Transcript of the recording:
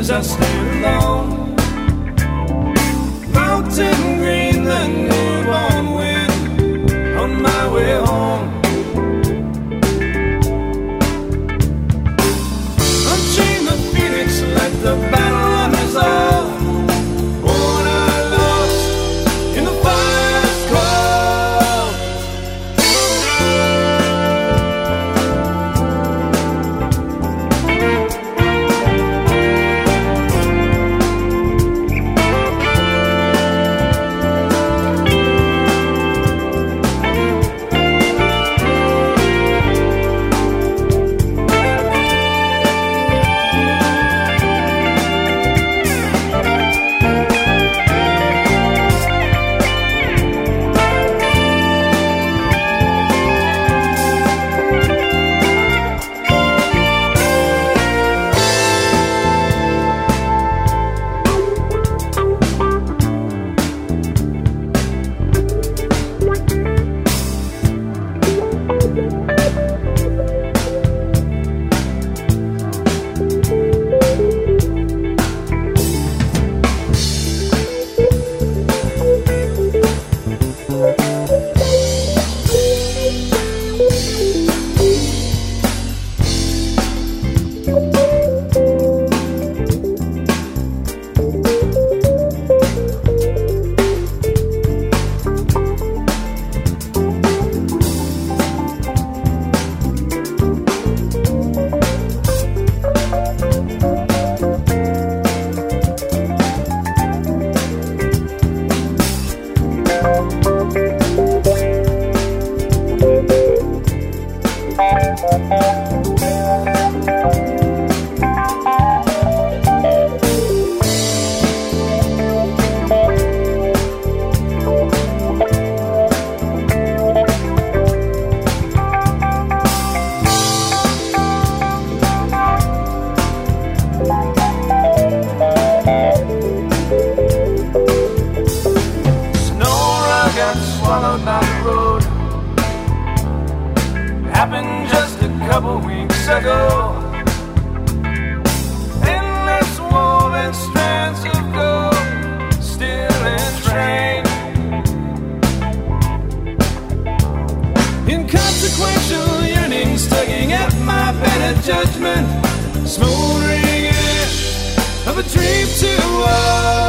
I stand alone. Mountain green, the newborn wind on my way home. Unchain the phoenix, let the battle unresolved. Born I lost in the fire's cold. Swallowed by the road. Happened just a couple weeks ago. Endless woven strands of gold, still in train. Inconsequential yearnings tugging at my better judgment. Smoldering ash of a dream to us.